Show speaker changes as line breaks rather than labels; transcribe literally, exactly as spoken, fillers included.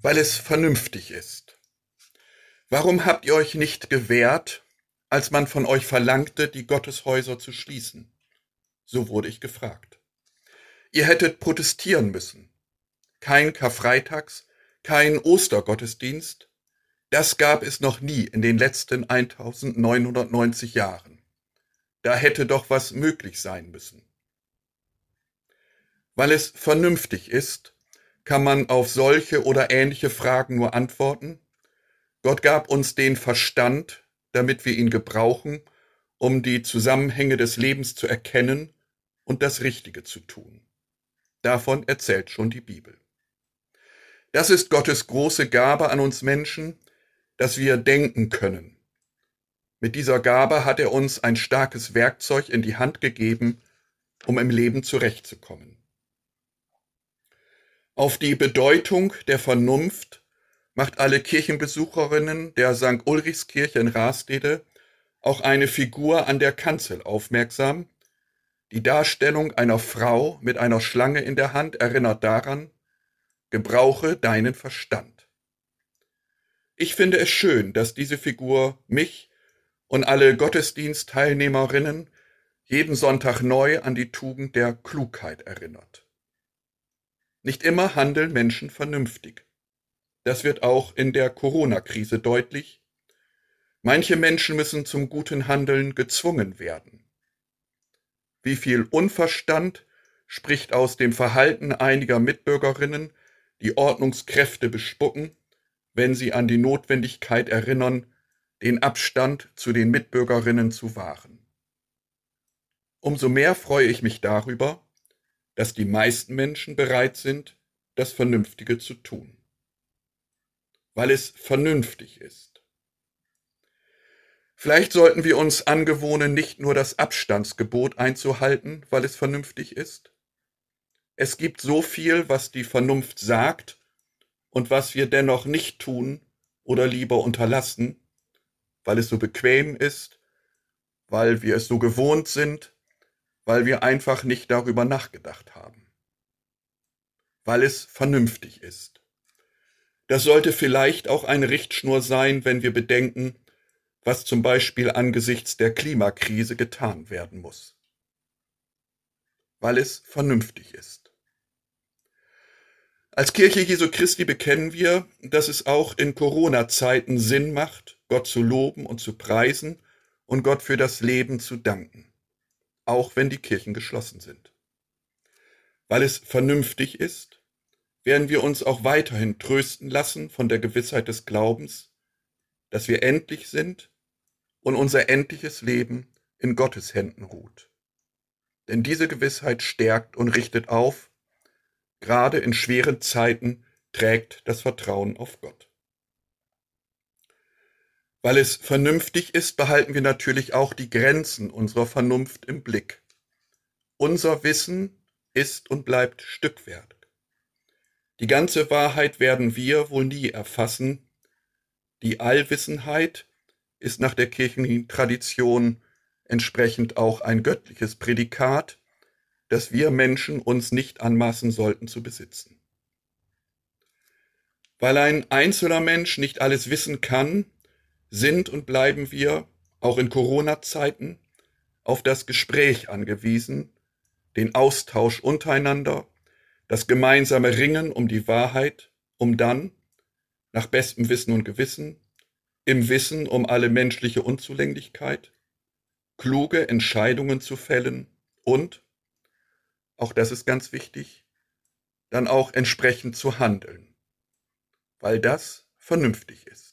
weil es vernünftig ist. Warum habt ihr euch nicht gewehrt, als man von euch verlangte, die Gotteshäuser zu schließen? So wurde ich gefragt. Ihr hättet protestieren müssen. Kein Karfreitags, kein Ostergottesdienst, das gab es noch nie in den letzten eintausendneunhundertneunzig Jahren. Da hätte doch was möglich sein müssen. Weil es vernünftig ist, kann man auf solche oder ähnliche Fragen nur antworten: Gott gab uns den Verstand, damit wir ihn gebrauchen, um die Zusammenhänge des Lebens zu erkennen und das Richtige zu tun. Davon erzählt schon die Bibel. Das ist Gottes große Gabe an uns Menschen, dass wir denken können. Mit dieser Gabe hat er uns ein starkes Werkzeug in die Hand gegeben, um im Leben zurechtzukommen. Auf die Bedeutung der Vernunft macht alle Kirchenbesucherinnen der Sankt Ulrichskirche in Rastede auch eine Figur an der Kanzel aufmerksam. Die Darstellung einer Frau mit einer Schlange in der Hand erinnert daran: Gebrauche deinen Verstand. Ich finde es schön, dass diese Figur mich und alle Gottesdienstteilnehmerinnen jeden Sonntag neu an die Tugend der Klugheit erinnert. Nicht immer handeln Menschen vernünftig. Das wird auch in der Corona-Krise deutlich. Manche Menschen müssen zum guten Handeln gezwungen werden. Wie viel Unverstand spricht aus dem Verhalten einiger Mitbürgerinnen, die Ordnungskräfte bespucken, wenn sie an die Notwendigkeit erinnern, den Abstand zu den Mitbürgerinnen zu wahren. Umso mehr freue ich mich darüber, dass die meisten Menschen bereit sind, das Vernünftige zu tun. Weil es vernünftig ist. Vielleicht sollten wir uns angewöhnen, nicht nur das Abstandsgebot einzuhalten, weil es vernünftig ist. Es gibt so viel, was die Vernunft sagt und was wir dennoch nicht tun oder lieber unterlassen, weil es so bequem ist, weil wir es so gewohnt sind, weil wir einfach nicht darüber nachgedacht haben. Weil es vernünftig ist. Das sollte vielleicht auch eine Richtschnur sein, wenn wir bedenken, was zum Beispiel angesichts der Klimakrise getan werden muss. Weil es vernünftig ist. Als Kirche Jesu Christi bekennen wir, dass es auch in Corona-Zeiten Sinn macht, Gott zu loben und zu preisen und Gott für das Leben zu danken, auch wenn die Kirchen geschlossen sind. Weil es vernünftig ist, werden wir uns auch weiterhin trösten lassen von der Gewissheit des Glaubens, dass wir endlich sind und unser endliches Leben in Gottes Händen ruht. Denn diese Gewissheit stärkt und richtet auf. Gerade in schweren Zeiten trägt das Vertrauen auf Gott. Weil es vernünftig ist, behalten wir natürlich auch die Grenzen unserer Vernunft im Blick. Unser Wissen ist und bleibt Stückwerk. Die ganze Wahrheit werden wir wohl nie erfassen. Die Allwissenheit ist nach der kirchlichen Tradition entsprechend auch ein göttliches Prädikat, das wir Menschen uns nicht anmaßen sollten zu besitzen. Weil ein einzelner Mensch nicht alles wissen kann, sind und bleiben wir, auch in Corona-Zeiten, auf das Gespräch angewiesen, den Austausch untereinander, das gemeinsame Ringen um die Wahrheit, um dann, nach bestem Wissen und Gewissen, im Wissen um alle menschliche Unzulänglichkeit, kluge Entscheidungen zu fällen und, auch das ist ganz wichtig, dann auch entsprechend zu handeln, weil das vernünftig ist.